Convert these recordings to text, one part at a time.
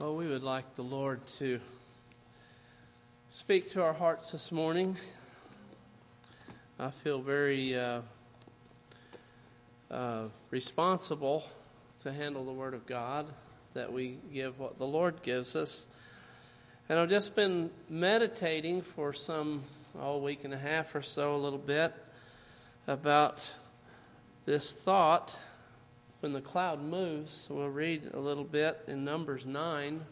Well, we would like the Lord to speak to our hearts this morning. I feel very responsible to handle the Word of God, that we give what the Lord gives us. And I've just been meditating for some week and a half or so, a little bit, about this thought. When the cloud moves, we'll read a little bit in Numbers 9,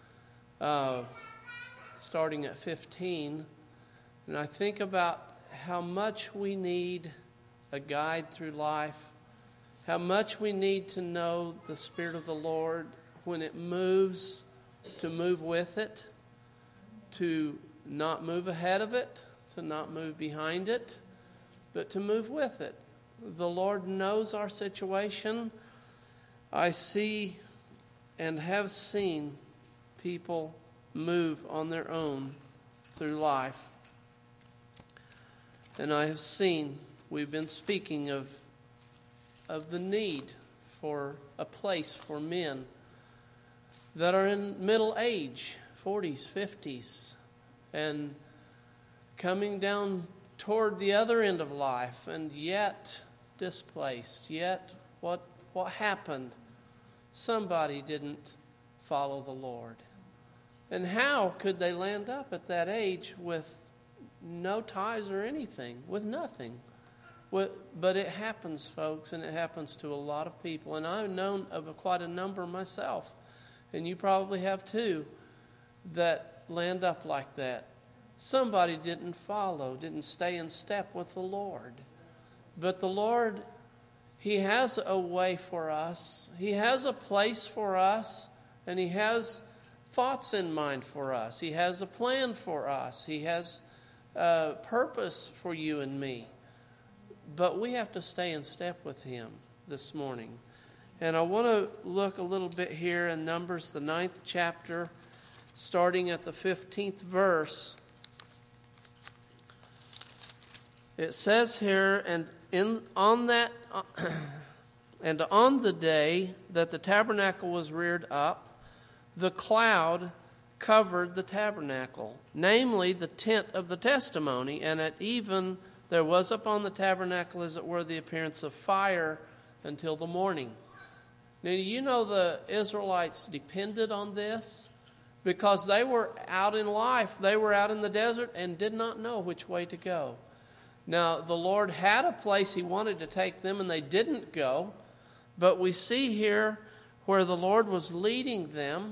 starting at 15. And I think about how much we need a guide through life, how much we need to know the Spirit of the Lord when it moves, to move with it, to not move ahead of it, to not move behind it, but to move with it. The Lord knows our situation. I see and have seen people move on their own through life. And I have seen, we've been speaking of the need for a place for men that are in middle age, 40s, 50s, and coming down toward the other end of life, and yet displaced, yet what happened? Somebody didn't follow the Lord. And how could they land up at that age with no ties or anything, with nothing? But it happens, folks, and it happens to a lot of people. And I've known of quite a number myself, and you probably have too, that land up like that. Somebody didn't follow, didn't stay in step with the Lord. But the Lord, He has a way for us. He has a place for us. And He has thoughts in mind for us. He has a plan for us. He has a purpose for you and me. But we have to stay in step with Him this morning. And I want to look a little bit here in Numbers, the 9th chapter, starting at the 15th verse. It says here, on the day that the tabernacle was reared up, the cloud covered the tabernacle, namely the tent of the testimony, and at even there was upon the tabernacle, as it were, the appearance of fire until the morning. Now, you know the Israelites depended on this because they were out in life. They were out in the desert and did not know which way to go. Now, the Lord had a place He wanted to take them, and they didn't go. But we see here where the Lord was leading them.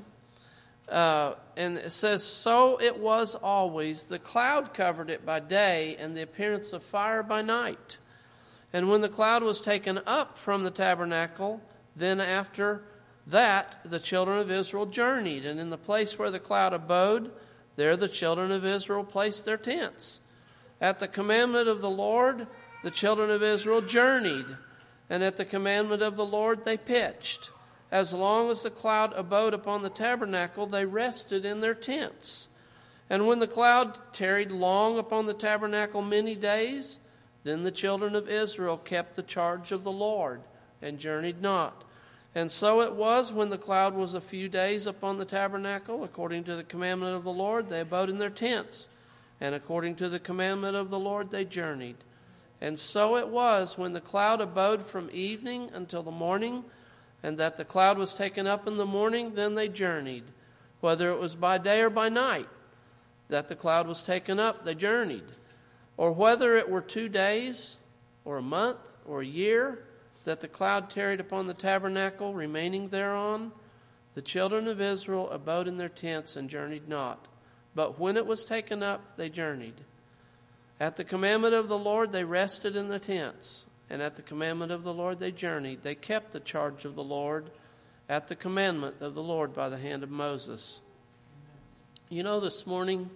And it says, so it was always. The cloud covered it by day, and the appearance of fire by night. And when the cloud was taken up from the tabernacle, then after that the children of Israel journeyed. And in the place where the cloud abode, there the children of Israel placed their tents. At the commandment of the Lord, the children of Israel journeyed, and at the commandment of the Lord they pitched. As long as the cloud abode upon the tabernacle, they rested in their tents. And when the cloud tarried long upon the tabernacle many days, then the children of Israel kept the charge of the Lord, and journeyed not. And so it was, when the cloud was a few days upon the tabernacle, according to the commandment of the Lord, they abode in their tents. And according to the commandment of the Lord they journeyed. And so it was, when the cloud abode from evening until the morning, and that the cloud was taken up in the morning, then they journeyed. Whether it was by day or by night that the cloud was taken up, they journeyed. Or whether it were 2 days, or a month, or a year, that the cloud tarried upon the tabernacle, remaining thereon, the children of Israel abode in their tents and journeyed not. But when it was taken up, they journeyed. At the commandment of the Lord, they rested in the tents. And at the commandment of the Lord, they journeyed. They kept the charge of the Lord at the commandment of the Lord by the hand of Moses. You know, this morning,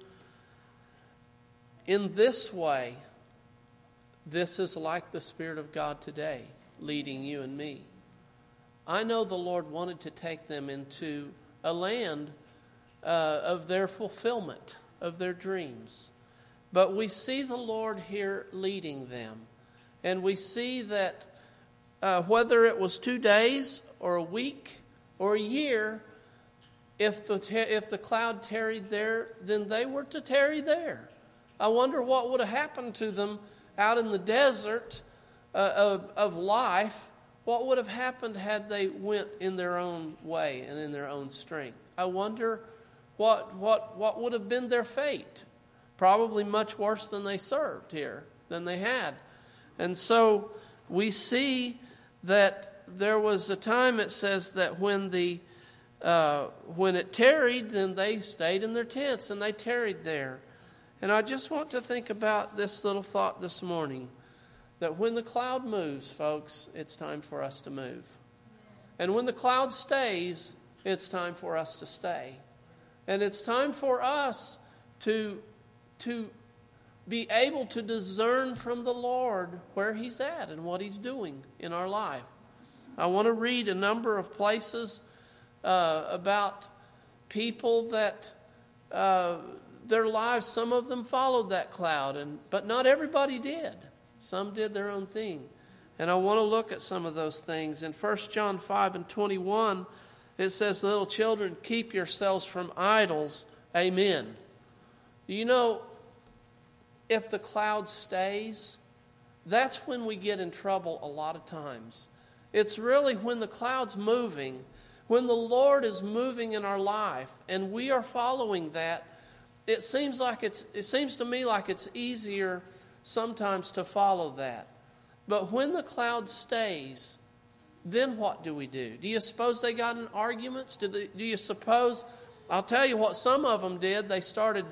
in this way, this is like the Spirit of God today, leading you and me. I know the Lord wanted to take them into a land of their fulfillment of their dreams. But we see the Lord here leading them. And we see that whether it was 2 days or a week or a year, if the cloud tarried there, then they were to tarry there. I wonder what would have happened to them out in the desert of life. What would have happened had they went in their own way and in their own strength? I wonder what would have been their fate. Probably much worse than they served here, than they had. And so we see that there was a time, it says, that when it tarried, then they stayed in their tents and they tarried there. And I just want to think about this little thought this morning, that when the cloud moves, folks, it's time for us to move. And when the cloud stays, it's time for us to stay. And it's time for us to be able to discern from the Lord where He's at and what He's doing in our life. I want to read a number of places about people that their lives, some of them followed that cloud, but not everybody did. Some did their own thing. And I want to look at some of those things. In 1 John 5:21, it says, "Little children, keep yourselves from idols." Amen. Do you know, if the cloud stays, that's when we get in trouble a lot of times. It's really when the cloud's moving, when the Lord is moving in our life, and we are following that. It seems to me like it's easier sometimes to follow that. But when the cloud stays, then what do we do? Do you suppose they got in arguments? Do you suppose? I'll tell you what some of them did. They started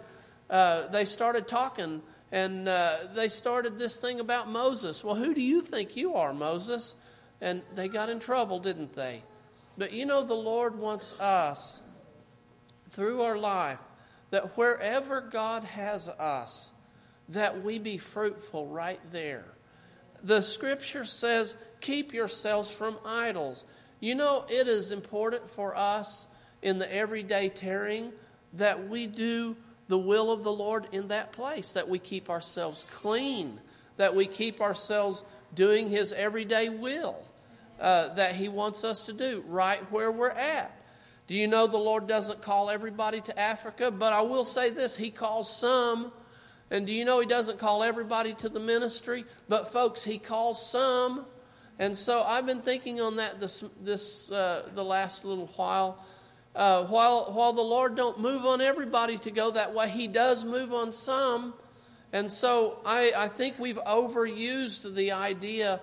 talking, and they started this thing about Moses. Well, who do you think you are, Moses? And they got in trouble, didn't they? But you know, the Lord wants us, through our life, that wherever God has us, that we be fruitful right there. The Scripture says, keep yourselves from idols. You know, it is important for us in the everyday tarrying that we do the will of the Lord in that place, that we keep ourselves clean, that we keep ourselves doing His everyday will that He wants us to do right where we're at. Do you know the Lord doesn't call everybody to Africa? But I will say this, He calls some. And do you know He doesn't call everybody to the ministry? But folks, He calls some. And so I've been thinking on that the last little while. While the Lord don't move on everybody to go that way, He does move on some. And so I think we've overused the idea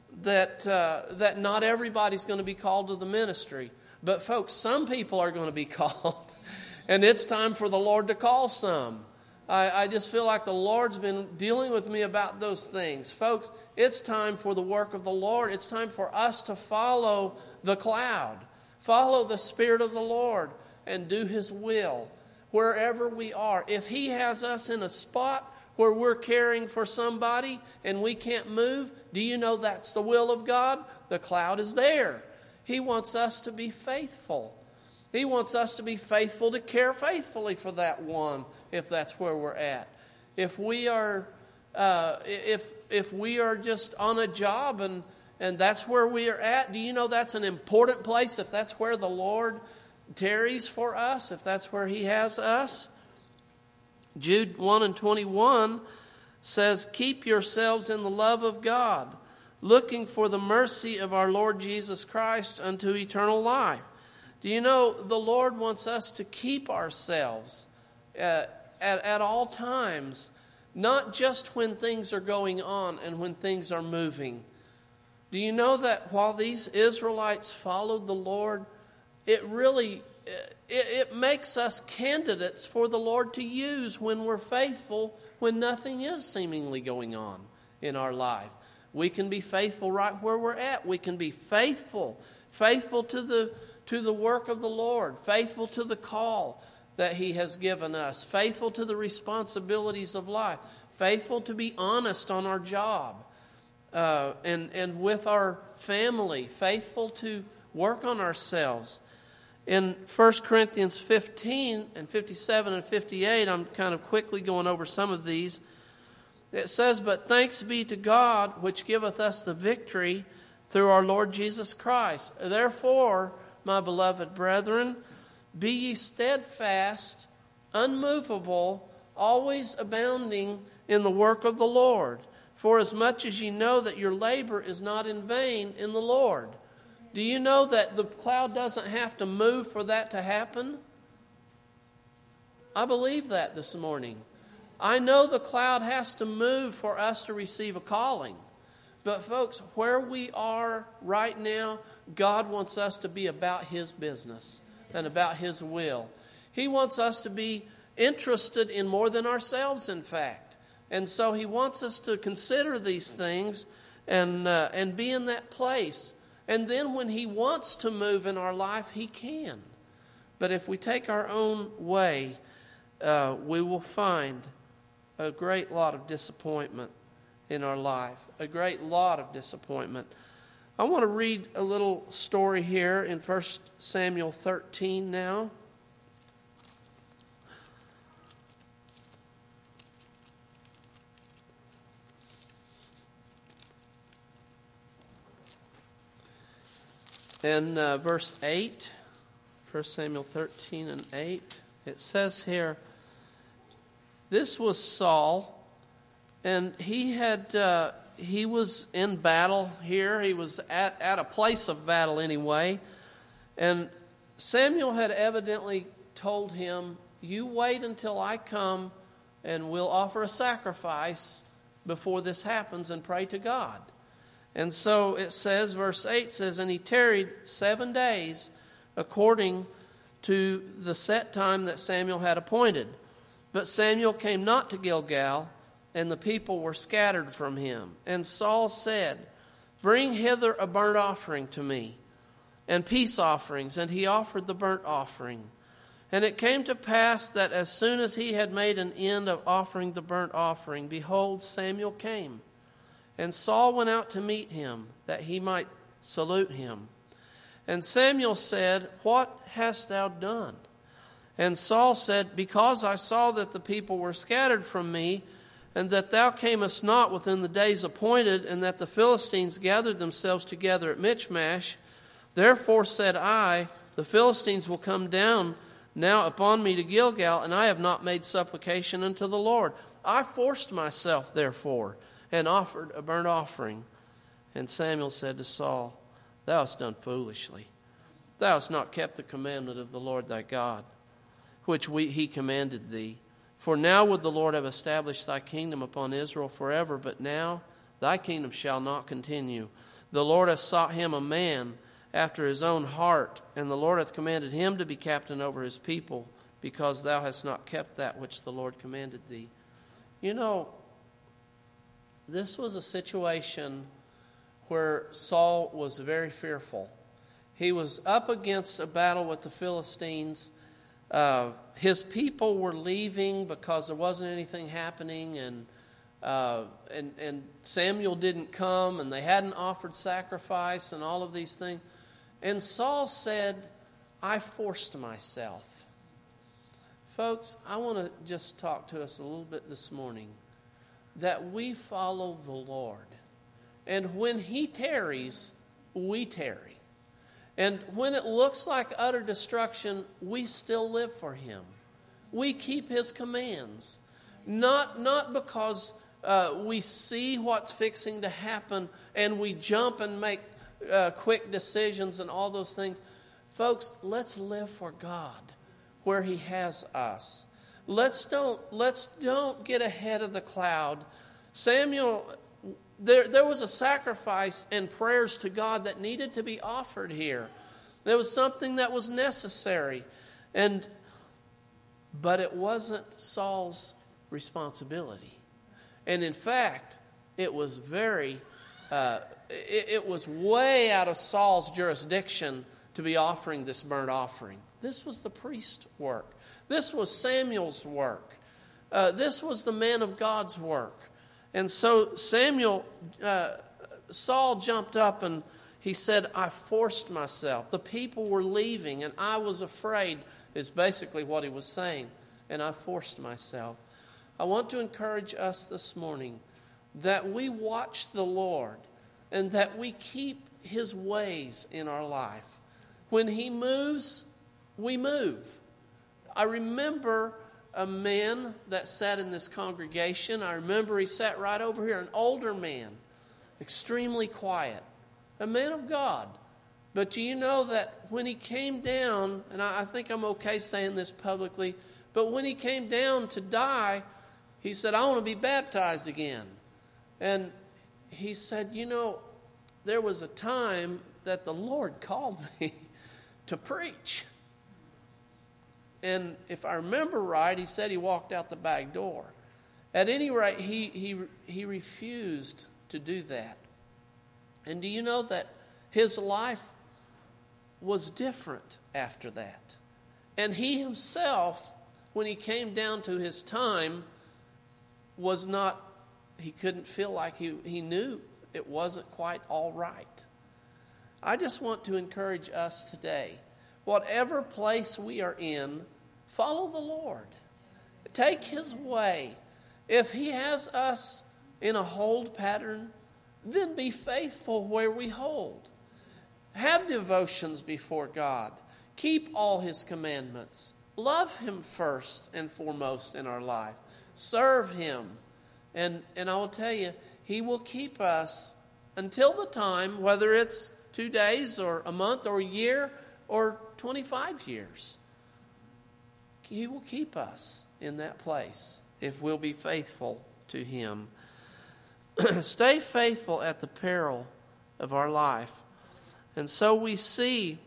that not everybody's going to be called to the ministry. But folks, some people are going to be called. And it's time for the Lord to call some. I just feel like the Lord's been dealing with me about those things. Folks, it's time for the work of the Lord. It's time for us to follow the cloud. Follow the Spirit of the Lord and do His will wherever we are. If He has us in a spot where we're caring for somebody and we can't move, do you know that's the will of God? The cloud is there. He wants us to be faithful. He wants us to be faithful to care faithfully for that one, if that's where we're at. If we are just on a job and that's where we are at, do you know that's an important place if that's where the Lord tarries for us, if that's where He has us? Jude 1:21 says, keep yourselves in the love of God, looking for the mercy of our Lord Jesus Christ unto eternal life. Do you know the Lord wants us to keep ourselves at all times, not just when things are going on and when things are moving. Do you know that while these Israelites followed the Lord, it really it makes us candidates for the Lord to use when we're faithful, when nothing is seemingly going on in our life. We can be faithful right where we're at. We can be faithful to the work of the Lord, faithful to the call that He has given us, faithful to the responsibilities of life, faithful to be honest on our job and with our family, faithful to work on ourselves. In 1 Corinthians 15 and 57 and 58, I'm kind of quickly going over some of these. It says, but thanks be to God, which giveth us the victory through our Lord Jesus Christ. Therefore, my beloved brethren, Be ye steadfast, unmovable, always abounding in the work of the Lord. For as much as ye know that your labor is not in vain in the Lord. Do you know that the cloud doesn't have to move for that to happen? I believe that this morning. I know the cloud has to move for us to receive a calling. But folks, where we are right now, God wants us to be about His business and about His will. He wants us to be interested in more than ourselves, in fact. And so He wants us to consider these things and be in that place. And then when He wants to move in our life, He can. But if we take our own way, we will find a great lot of disappointment in our life. A great lot of disappointment. I want to read a little story here in 1 Samuel 13 now. In verse 8, 1 Samuel 13 and 8, it says here, this was Saul, and he was in battle here. He was at a place of battle anyway. And Samuel had evidently told him, you wait until I come and we'll offer a sacrifice before this happens and pray to God. And so it says, verse 8 says, and he tarried 7 days according to the set time that Samuel had appointed. But Samuel came not to Gilgal, and the people were scattered from him. And Saul said, bring hither a burnt offering to me, and peace offerings. And he offered the burnt offering. And it came to pass that as soon as he had made an end of offering the burnt offering, behold, Samuel came. And Saul went out to meet him, that he might salute him. And Samuel said, what hast thou done? And Saul said, because I saw that the people were scattered from me, and that thou camest not within the days appointed, and that the Philistines gathered themselves together at Michmash, therefore said I, the Philistines will come down now upon me to Gilgal, and I have not made supplication unto the Lord. I forced myself, therefore, and offered a burnt offering. And Samuel said to Saul, thou hast done foolishly. Thou hast not kept the commandment of the Lord thy God, which he commanded thee. For now would the Lord have established thy kingdom upon Israel forever, but now thy kingdom shall not continue. The Lord hath sought him a man after his own heart, and the Lord hath commanded him to be captain over his people, because thou hast not kept that which the Lord commanded thee. You know, this was a situation where Saul was very fearful. He was up against a battle with the Philistines. His people were leaving because there wasn't anything happening, and Samuel didn't come, and they hadn't offered sacrifice and all of these things. And Saul said, I forced myself. Folks, I want to just talk to us a little bit this morning that we follow the Lord. And when He tarries, we tarry. And when it looks like utter destruction, we still live for Him. We keep His commands. Not because we see what's fixing to happen and we jump and make quick decisions and all those things. Folks, let's live for God where He has us. Let's don't get ahead of the cloud. Samuel, there was a sacrifice and prayers to God that needed to be offered here. There was something that was necessary. But it wasn't Saul's responsibility. And in fact, it was it was way out of Saul's jurisdiction to be offering this burnt offering. This was the priest's work. This was Samuel's work. This was the man of God's work. And so Saul jumped up and he said, I forced myself. The people were leaving and I was afraid, is basically what he was saying. And I forced myself. I want to encourage us this morning that we watch the Lord and that we keep His ways in our life. When He moves, we move. I remember a man that sat in this congregation. I remember he sat right over here, an older man, extremely quiet, a man of God. But do you know that when he came down, and I think I'm okay saying this publicly, but when he came down to die, he said, I want to be baptized again. And he said, there was a time that the Lord called me to preach. And if I remember right, he said he walked out the back door. At any rate, he refused to do that. And do you know that his life was different after that? And he himself, when he came down to his time, he couldn't feel like he knew it wasn't quite all right. I just want to encourage us today, whatever place we are in, follow the Lord. Take His way. If He has us in a hold pattern, then be faithful where we hold. Have devotions before God. Keep all His commandments. Love Him first and foremost in our life. Serve Him. And I will tell you, He will keep us until the time, whether it's 2 days or a month or a year or 25 years. He will keep us in that place if we'll be faithful to Him. Stay faithful at the peril of our life. And so we see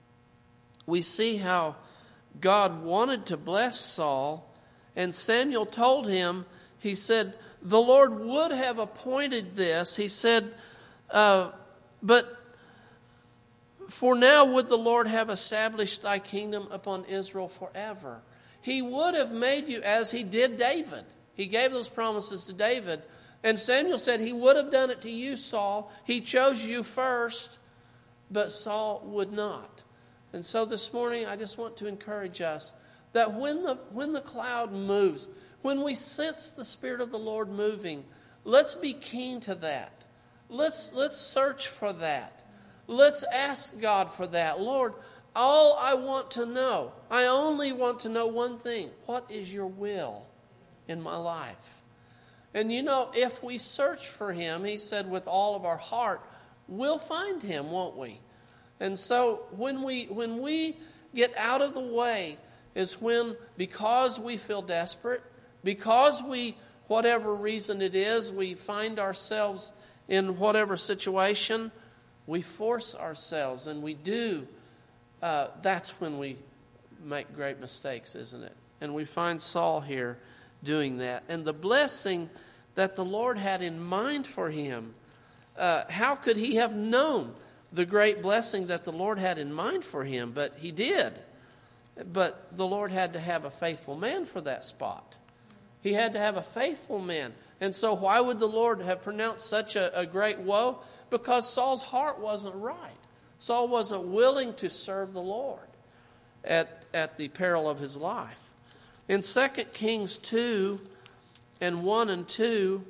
how God wanted to bless Saul, and Samuel told him, he said, the Lord would have appointed this. He said, but for now would the Lord have established thy kingdom upon Israel forever. He would have made you as He did David. He gave those promises to David. And Samuel said He would have done it to you, Saul. He chose you first, but Saul would not. And so this morning I just want to encourage us that when the cloud moves, when we sense the Spirit of the Lord moving, let's be keen to that. Let's search for that. Let's ask God for that. Lord, all I want to know, I only want to know one thing. What is your will in my life? And if we search for Him, He said, with all of our heart, we'll find Him, won't we? And so when we get out of the way is when, because we feel desperate, because whatever reason it is, we find ourselves in whatever situation, we force ourselves, and we do. That's when we make great mistakes, isn't it? And we find Saul here doing that. And the blessing that the Lord had in mind for him, how could he have known the great blessing that the Lord had in mind for him? But he did. But the Lord had to have a faithful man for that spot. He had to have a faithful man. And so why would the Lord have pronounced such a great woe? Because Saul's heart wasn't right. Saul wasn't willing to serve the Lord at the peril of his life. In 2 Kings 2 and 1 and 2,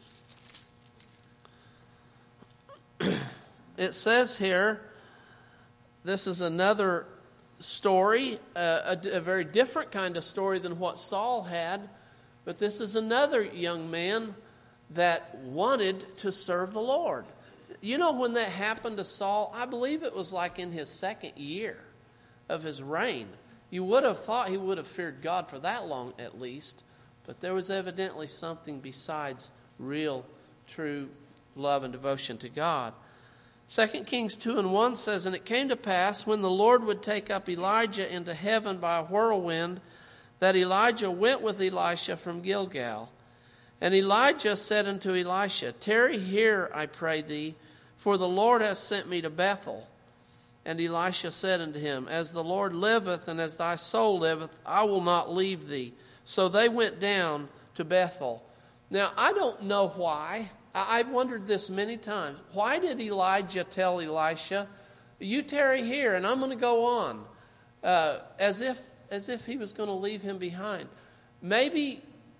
it says here, this is another story, a very different kind of story than what Saul had. But this is another young man that wanted to serve the Lord. When that happened to Saul, I believe it was like in his 2nd year of his reign. You would have thought he would have feared God for that long at least. But there was evidently something besides real, true love and devotion to God. 2 Kings 2 and 1 says, And it came to pass, when the Lord would take up Elijah into heaven by a whirlwind, that Elijah went with Elisha from Gilgal. And Elijah said unto Elisha, Tarry here, I pray thee, for the Lord hath sent me to Bethel. And Elisha said unto him, As the Lord liveth, and as thy soul liveth, I will not leave thee. So they went down to Bethel. Now, I don't know why. I've wondered this many times. Why did Elijah tell Elisha, you tarry here, and I'm going to go on? As if he was going to leave him behind. Maybe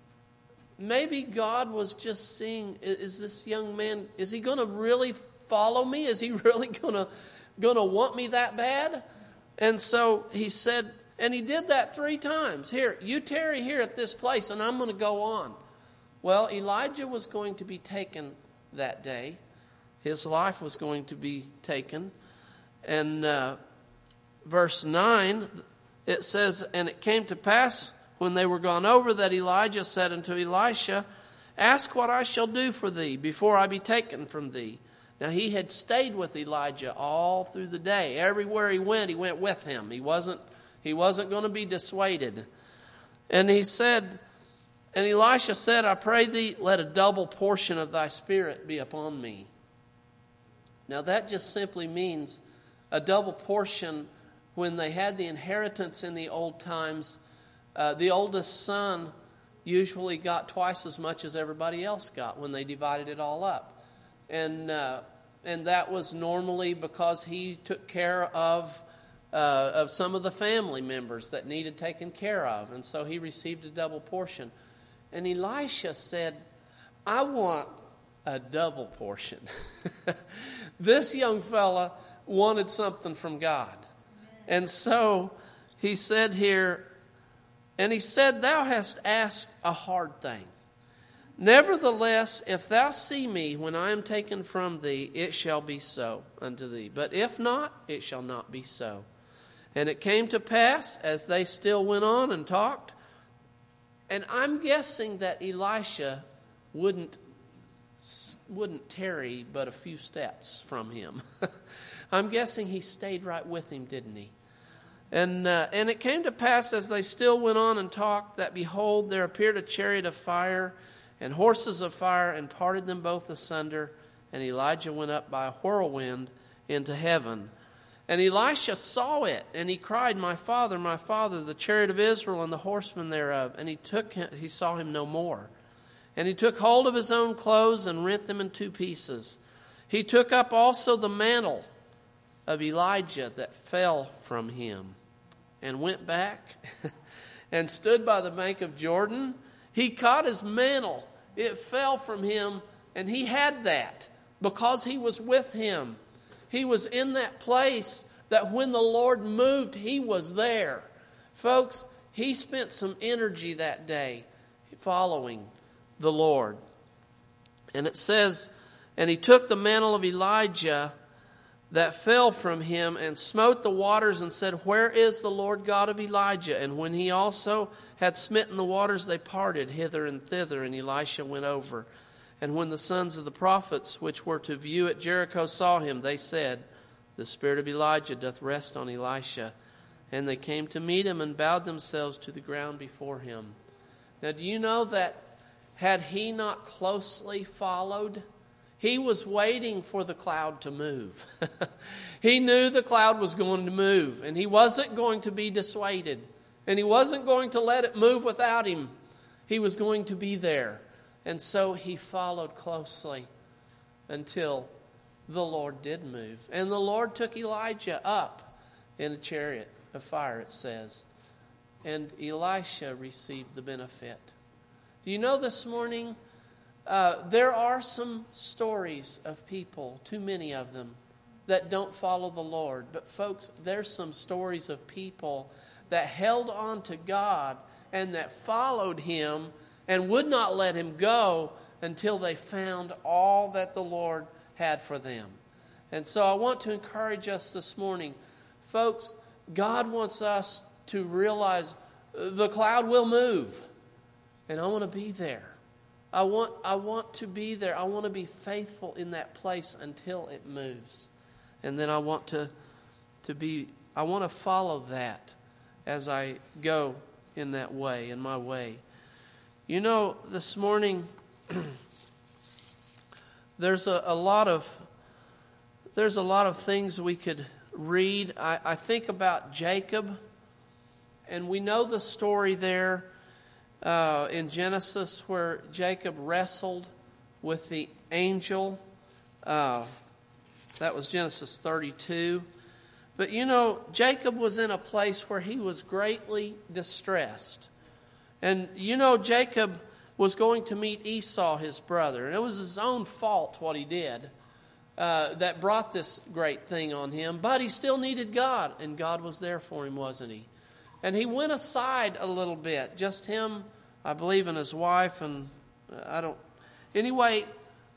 God was just seeing, is this young man, is he going to really follow me? Is he really going to want me that bad? And so he said, and he did that 3 times. Here, you tarry here at this place, and I'm going to go on. Well, Elijah was going to be taken that day. His life was going to be taken. And verse 9, it says, and it came to pass when they were gone over that Elijah said unto Elisha, ask what I shall do for thee before I be taken from thee. Now he had stayed with Elijah all through the day. Everywhere he went with him. He wasn't going to be dissuaded. And he said, and Elisha said, I pray thee, let a double portion of thy spirit be upon me. Now that just simply means a double portion. When they had the inheritance in the old times, the oldest son usually got twice as much as everybody else got when they divided it all up. And that was normally because he took care of some of the family members that needed taken care of. And so he received a double portion. And Elisha said, I want a double portion. This young fella wanted something from God. And so he said here, and he said, thou hast asked a hard thing. Nevertheless, if thou see me when I am taken from thee, it shall be so unto thee. But if not, it shall not be so. And it came to pass, as they still went on and talked, and I'm guessing that Elisha wouldn't tarry but a few steps from him. I'm guessing he stayed right with him, didn't he? And it came to pass, as they still went on and talked, that behold, there appeared a chariot of fire and horses of fire, and parted them both asunder. And Elijah went up by a whirlwind into heaven. And Elisha saw it, and he cried, my father, the chariot of Israel and the horsemen thereof. And he saw him no more. And he took hold of his own clothes and rent them in 2 pieces. He took up also the mantle of Elijah that fell from him, and went back and stood by the bank of Jordan. He caught his mantle. It fell from him, and he had that because he was with him. He was in that place that when the Lord moved, he was there. Folks, he spent some energy that day following the Lord. And it says, and he took the mantle of Elijah that fell from him, and smote the waters, and said, where is the Lord God of Elijah? And when he also had smitten the waters, they parted hither and thither, and Elisha went over. And when the sons of the prophets, which were to view at Jericho, saw him, they said, the spirit of Elijah doth rest on Elisha. And they came to meet him, and bowed themselves to the ground before him. Now, do you know that had he not closely followed, he was waiting for the cloud to move. He knew the cloud was going to move, and he wasn't going to be dissuaded. And he wasn't going to let it move without him. He was going to be there. And so he followed closely until the Lord did move. And the Lord took Elijah up in a chariot of fire, it says. And Elisha received the benefit. Do you know this morning, there are some stories of people, too many of them, that don't follow the Lord. But folks, there's some stories of people that held on to God and that followed him and would not let him go until they found all that the Lord had for them. And so I want to encourage us this morning. Folks, God wants us to realize the cloud will move. And I want to be there. I want to be there. I want to be faithful in that place until it moves. And then I want to follow that as I go in that way, in my way. You know, this morning there's a lot of things we could read. I think about Jacob, and we know the story there in Genesis where Jacob wrestled with the angel. That was Genesis 32. But you know, Jacob was in a place where he was greatly distressed. And you know, Jacob was going to meet Esau, his brother. And it was his own fault what he did. that brought this great thing on him, but he still needed God, and God was there for him, wasn't he? And he went aside a little bit, just him, I believe, and his wife, and anyway,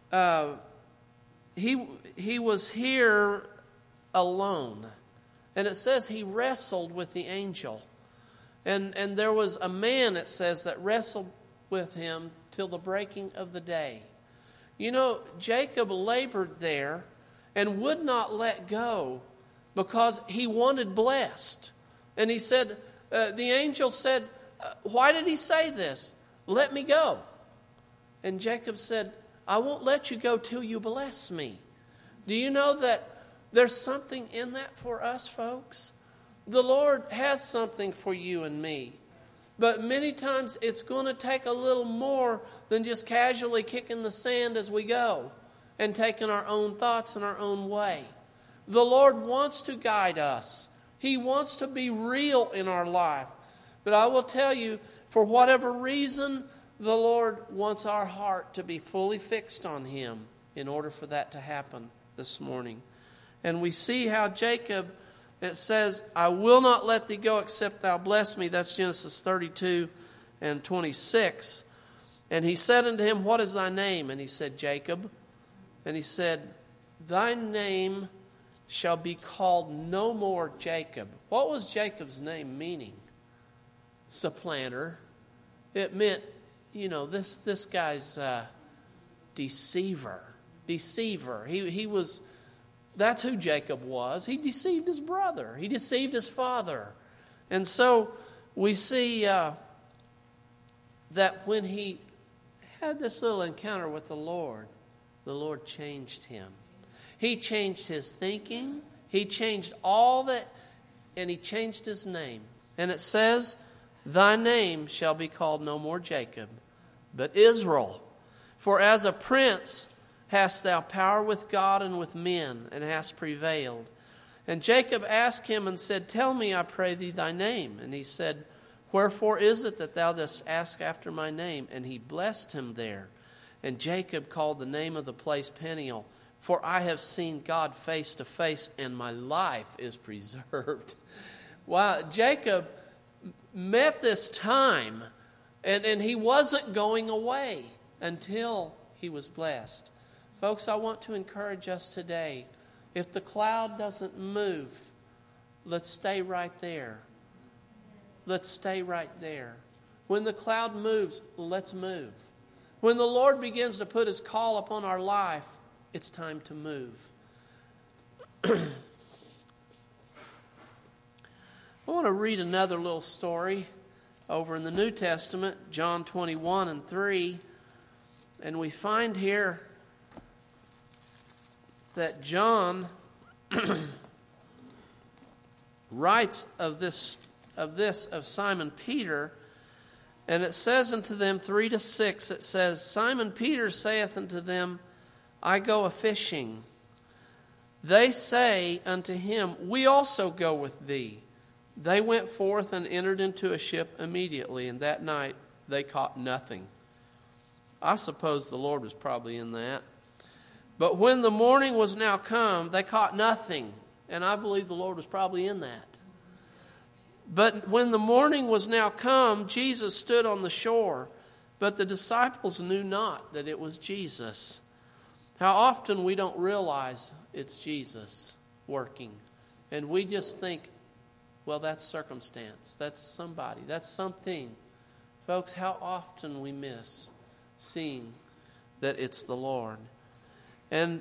he was here alone. And it says he wrestled with the angel. And there was a man, it says, that wrestled with him till the breaking of the day. You know, Jacob labored there and would not let go because he wanted blessed. And he said, the angel said, why did he say this? Let me go. And Jacob said, I won't let you go till you bless me. Do you know that there's something in that for us, folks? The Lord has something for you and me. But many times it's going to take a little more than just casually kicking the sand as we go and taking our own thoughts in our own way. The Lord wants to guide us. He wants to be real in our life. But I will tell you, for whatever reason, the Lord wants our heart to be fully fixed on Him in order for that to happen this morning. And we see how Jacob, it says, I will not let thee go except thou bless me. That's Genesis 32 and 26. And he said unto him, what is thy name? And he said, Jacob. And he said, thy name shall be called no more Jacob. What was Jacob's name meaning? Supplanter. It meant, this guy's deceiver. He was... That's who Jacob was. He deceived his brother. He deceived his father. And so we see that when he had this little encounter with the Lord changed him. He changed his thinking. He changed all that, and he changed his name. And it says, thy name shall be called no more Jacob, but Israel. For as a prince hast thou power with God and with men, and hast prevailed. And Jacob asked him and said, tell me, I pray thee, thy name. And he said, wherefore is it that thou dost ask after my name? And he blessed him there. And Jacob called the name of the place Peniel, for I have seen God face to face, and my life is preserved. Wow, Jacob met this time, and he wasn't going away until he was blessed. Folks, I want to encourage us today. If the cloud doesn't move, let's stay right there. Let's stay right there. When the cloud moves, let's move. When the Lord begins to put His call upon our life, it's time to move. I want to read another little story over in the New Testament, John 21 and 3. And we find here that John writes of Simon Peter, and it says unto them 3-6, it says, Simon Peter saith unto them, I go a-fishing. They say unto him, we also go with thee. They went forth and entered into a ship immediately, and that night they caught nothing. I suppose the Lord was probably in that. But when the morning was now come, they caught nothing. And I believe the Lord was probably in that. But when the morning was now come, Jesus stood on the shore. But the disciples knew not that it was Jesus. How often we don't realize it's Jesus working. And we just think, well, that's circumstance. That's somebody. That's something. Folks, how often we miss seeing that it's the Lord. And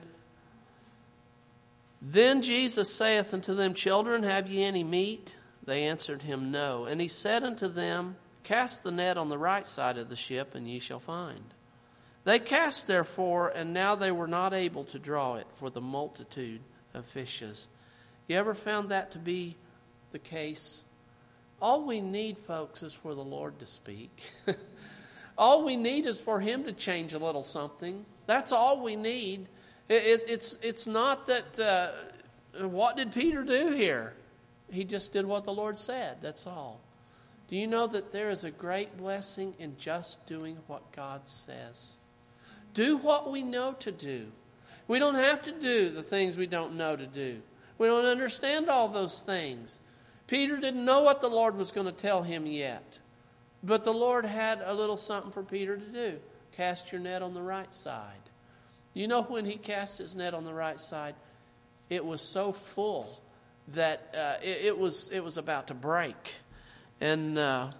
then Jesus saith unto them, children, have ye any meat? They answered him, no. And he said unto them, cast the net on the right side of the ship, and ye shall find. They cast therefore, and now they were not able to draw it for the multitude of fishes. You ever found that to be the case? All we need, folks, is for the Lord to speak. All we need is for Him to change a little something. That's all we need. It's not that, what did Peter do here? He just did what the Lord said. That's all. Do you know that there is a great blessing in just doing what God says? Do what we know to do. We don't have to do the things we don't know to do. We don't understand all those things. Peter didn't know what the Lord was going to tell him yet. But the Lord had a little something for Peter to do. Cast your net on the right side. You know, when he cast his net on the right side, it was so full that it was about to break. And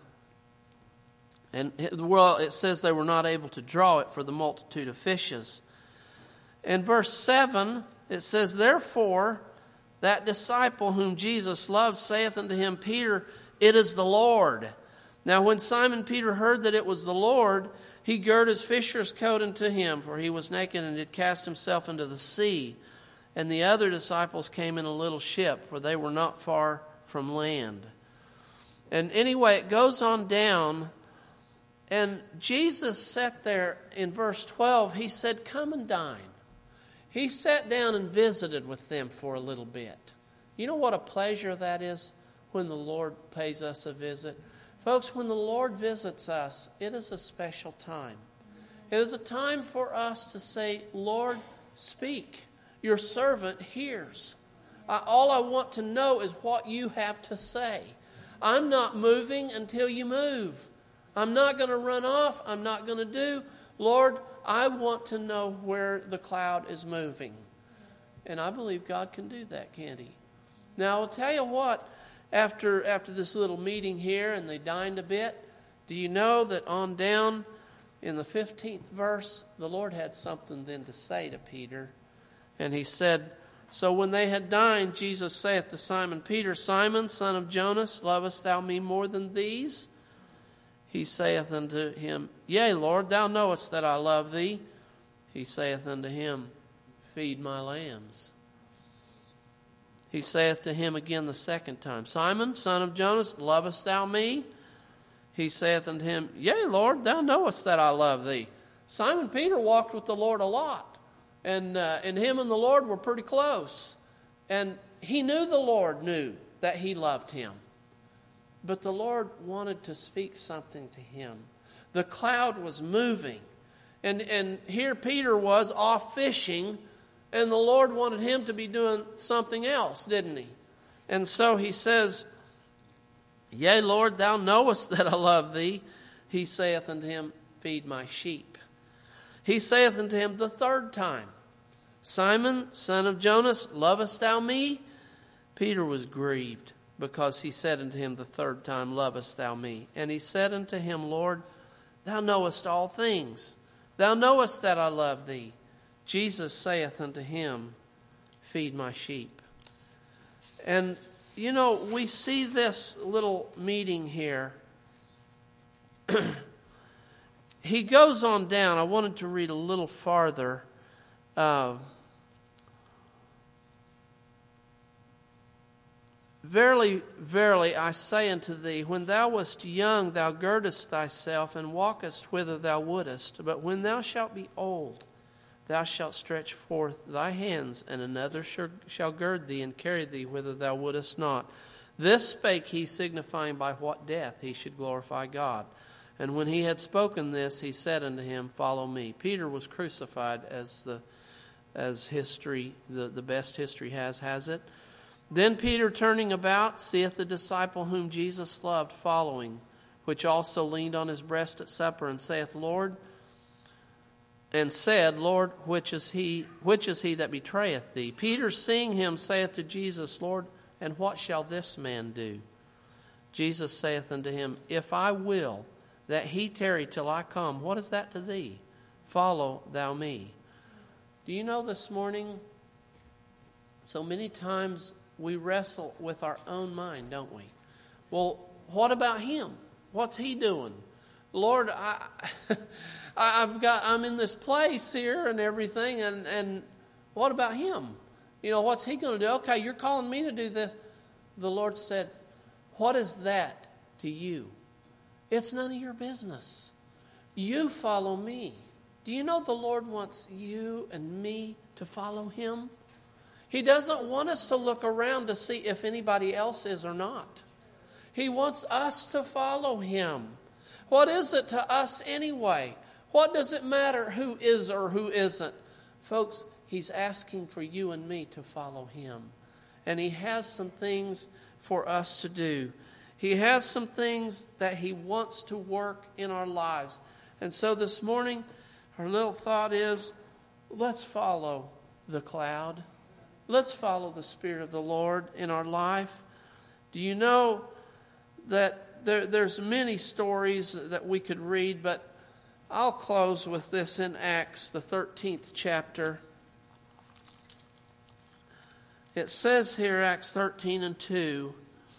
it says they were not able to draw it for the multitude of fishes. In verse 7, it says, therefore, that disciple whom Jesus loved saith unto him, Peter, it is the Lord. Now when Simon Peter heard that it was the Lord, he girt his fisher's coat unto him, for he was naked, and did cast himself into the sea. And the other disciples came in a little ship, for they were not far from land. And anyway, it goes on down, and Jesus sat there in verse 12. He said, come and dine. He sat down and visited with them for a little bit. You know what a pleasure that is when the Lord pays us a visit? Folks, when the Lord visits us, it is a special time. It is a time for us to say, Lord, speak. Your servant hears. All I want to know is what you have to say. I'm not moving until you move. I'm not going to run off. I'm not going to do. Lord, I want to know where the cloud is moving. And I believe God can do that, can't he? Now, I'll tell you what, after this little meeting here and they dined a bit, do you know that on down in the 15th verse, the Lord had something then to say to Peter. And he said, so when they had dined, Jesus saith to Simon Peter, Simon, son of Jonas, lovest thou me more than these? He saith unto him, yea, Lord, thou knowest that I love thee. He saith unto him, feed my lambs. He saith to him again the second time, Simon, son of Jonas, lovest thou me? He saith unto him, yea, Lord, thou knowest that I love thee. Simon Peter walked with the Lord a lot. And him and the Lord were pretty close. And he knew the Lord knew that he loved him. But the Lord wanted to speak something to him. The cloud was moving. And here Peter was off fishing. And the Lord wanted him to be doing something else, didn't he? And so he says, yea, Lord, thou knowest that I love thee. He saith unto him, feed my sheep. He saith unto him the third time, Simon, son of Jonas, lovest thou me? Peter was grieved, because he said unto him the third time, lovest thou me? And he said unto him, Lord, thou knowest all things. Thou knowest that I love thee. Jesus saith unto him, feed my sheep. And, you know, we see this little meeting here. He goes on down. I wanted to read a little farther. Verily, verily, I say unto thee, when thou wast young, thou girdest thyself and walkest whither thou wouldest. But when thou shalt be old, thou shalt stretch forth thy hands, and another shall gird thee and carry thee whither thou wouldest not. This spake he, signifying by what death he should glorify God. And when he had spoken this, he said unto him, follow me. Peter was crucified, as history, the best history has it. Then Peter, turning about, seeth the disciple whom Jesus loved following, which also leaned on his breast at supper, and saith, Lord, and said, Lord, which is he that betrayeth thee? Peter, seeing him, saith to Jesus, Lord, and what shall this man do? Jesus saith unto him, if I will that he tarry till I come, what is that to thee? Follow thou me. Do you know this morning, so many times we wrestle with our own mind, don't we? Well, what about him? What's he doing? Lord, I'm in this place here and everything, and what about him? You know, what's he going to do? Okay, you're calling me to do this. The Lord said, what is that to you? It's none of your business. You follow me. Do you know the Lord wants you and me to follow him? He doesn't want us to look around to see if anybody else is or not. He wants us to follow him. What is it to us anyway? What does it matter who is or who isn't? Folks, He's asking for you and me to follow Him. And He has some things for us to do. He has some things that He wants to work in our lives. And so this morning, our little thought is, let's follow the cloud. Let's follow the Spirit of the Lord in our life. Do you know that there's many stories that we could read, but I'll close with this in Acts, the 13th chapter. It says here, Acts 13:2,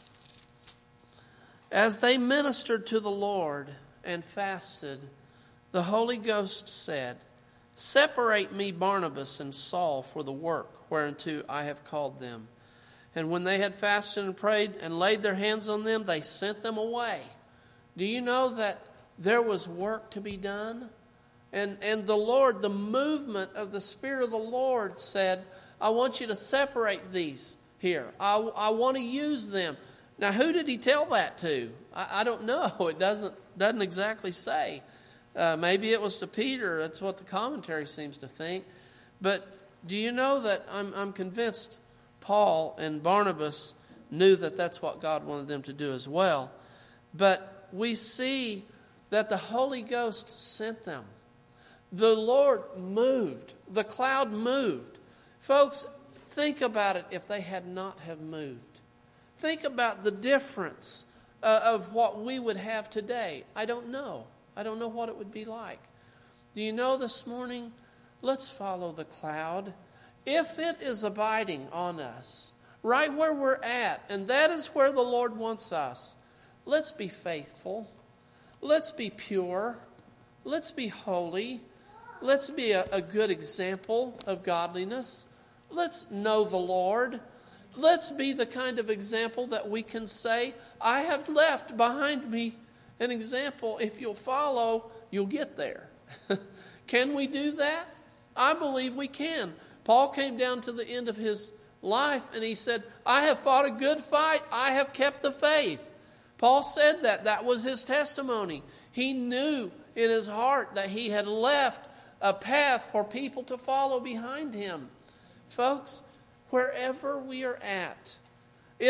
as they ministered to the Lord and fasted, the Holy Ghost said, separate me Barnabas and Saul for the work whereunto I have called them. And when they had fasted and prayed and laid their hands on them, they sent them away. Do you know that there was work to be done? And the Lord, the movement of the Spirit of the Lord said, I want you to separate these here. I want to use them. Now, who did He tell that to? I don't know. It doesn't exactly say. Maybe it was to Peter. That's what the commentary seems to think. But do you know that I'm convinced Paul and Barnabas knew that that's what God wanted them to do as well. But we see that the Holy Ghost sent them. The Lord moved. The cloud moved. Folks, think about it if they had not have moved. Think about the difference of what we would have today. I don't know. I don't know what it would be like. Do you know this morning? Let's follow the cloud. If it is abiding on us, right where we're at, and that is where the Lord wants us, let's be faithful. Let's be pure. Let's be holy. Let's be a good example of godliness. Let's know the Lord. Let's be the kind of example that we can say, I have left behind me an example. If you'll follow, you'll get there. Can we do that? I believe we can. Paul came down to the end of his life and he said, I have fought a good fight. I have kept the faith. Paul said that. That was his testimony. He knew in his heart that he had left a path for people to follow behind him. Folks, wherever we are at, the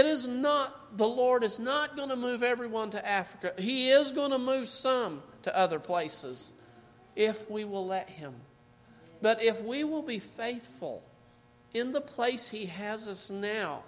Lord is not going to move everyone to Africa. He is going to move some to other places if we will let Him. But if we will be faithful in the place He has us now,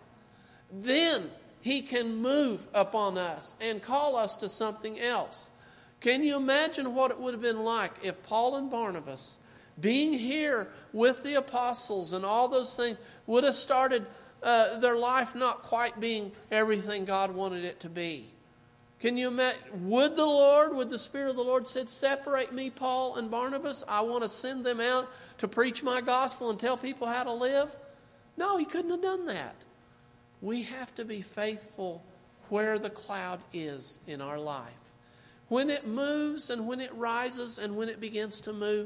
then He can move upon us and call us to something else. Can you imagine what it would have been like if Paul and Barnabas, being here with the apostles and all those things, would have started their life not quite being everything God wanted it to be? Can you imagine? Would the Spirit of the Lord said, separate me, Paul and Barnabas? I want to send them out to preach my gospel and tell people how to live? No, He couldn't have done that. We have to be faithful where the cloud is in our life. When it moves and when it rises and when it begins to move,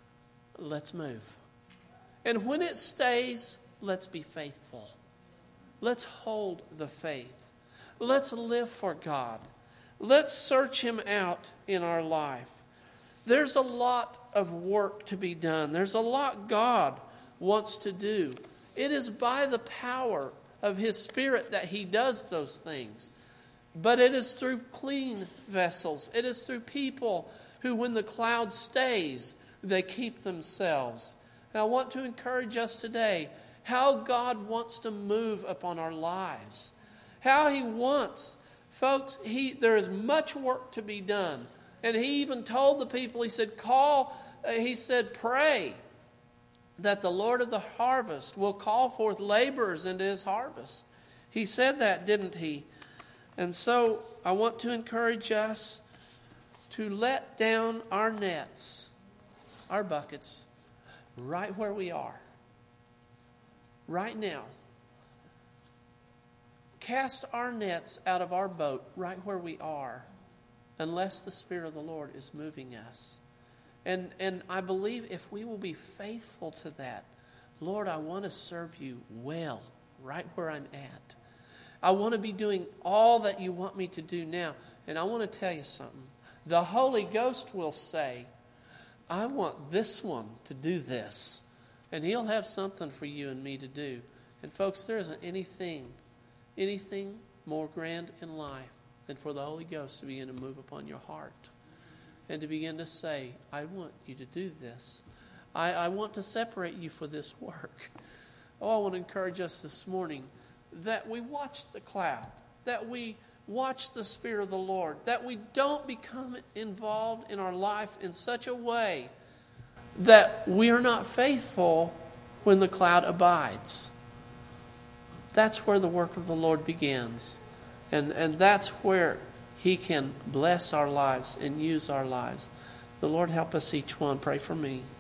let's move. And when it stays, let's be faithful. Let's hold the faith. Let's live for God. Let's search Him out in our life. There's a lot of work to be done. There's a lot God wants to do. It is by the power of His Spirit that He does those things. But it is through clean vessels. It is through people who, when the cloud stays, they keep themselves. And I want to encourage us today how God wants to move upon our lives. How He wants. Folks, there is much work to be done. And He even told the people, He said, pray that the Lord of the harvest will call forth laborers into His harvest. He said that, didn't He? And so I want to encourage us to let down our nets, our buckets, right where we are. Right now. Cast our nets out of our boat right where we are, unless the Spirit of the Lord is moving us. And I believe if we will be faithful to that, Lord, I want to serve You well right where I'm at. I want to be doing all that You want me to do now. And I want to tell you something. The Holy Ghost will say, I want this one to do this. And He'll have something for you and me to do. And folks, there isn't anything more grand in life than for the Holy Ghost to begin to move upon your heart. And to begin to say, I want you to do this. I want to separate you for this work. Oh, I want to encourage us this morning that we watch the cloud, that we watch the Spirit of the Lord, that we don't become involved in our life in such a way that we are not faithful when the cloud abides. That's where the work of the Lord begins. And that's where He can bless our lives and use our lives. The Lord help us each one. Pray for me.